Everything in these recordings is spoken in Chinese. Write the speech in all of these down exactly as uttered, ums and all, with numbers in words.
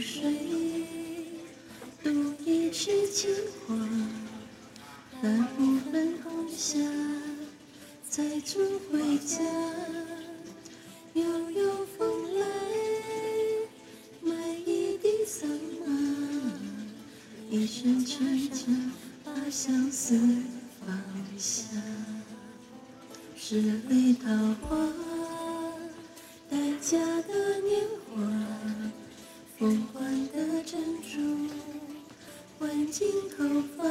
水，渡一池青花，染五分红霞，再逐回家。悠悠风来，买一地桑麻，一声沉沉，把相思放下。十里桃花，待嫁的年华，凤冠的珍珠，挽进头发，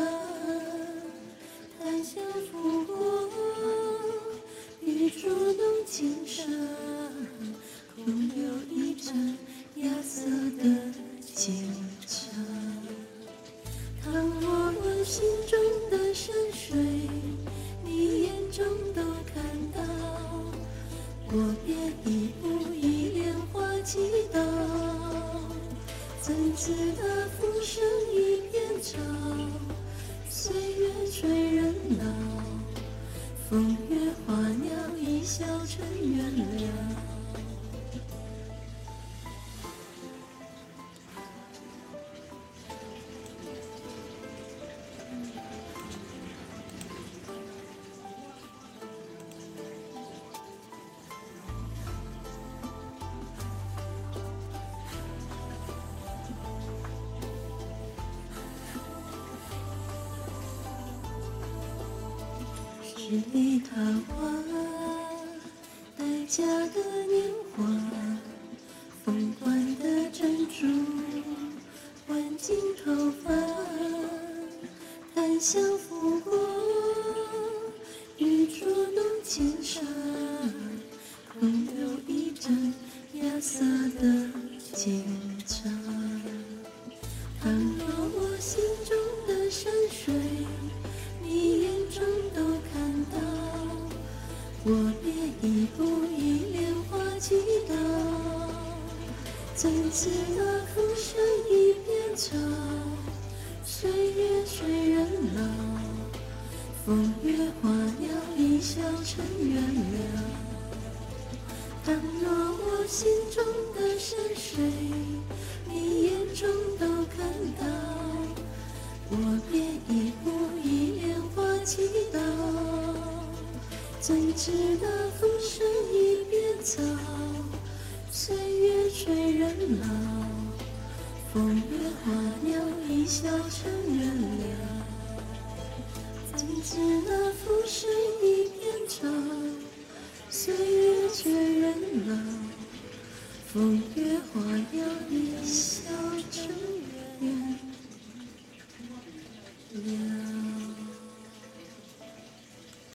檀香拂过，玉竹弄轻纱，空留一盏芽色的清茶。倘若我心中的山水，你眼中都看到，我便一步一莲花祈祷。怎知那浮生一片潮，岁月催人老，风月花鸟一笑尘缘了。十里桃花，待嫁的年华，凤冠的珍珠，挽进头发，檀香拂过，玉竹弄轻纱，空留一盏芽色的清茶。倘若我心中的山水，你眼中都看到，我便一步一莲花祈祷。怎知那浮生一片潮，岁月催人老，风月花鸟一笑尘缘了。倘若我心中的山水，你眼中都看到，我便一步一莲花祈祷。怎知那浮生一片草，岁月催人老，风月花鸟一笑尘缘了。怎知那浮生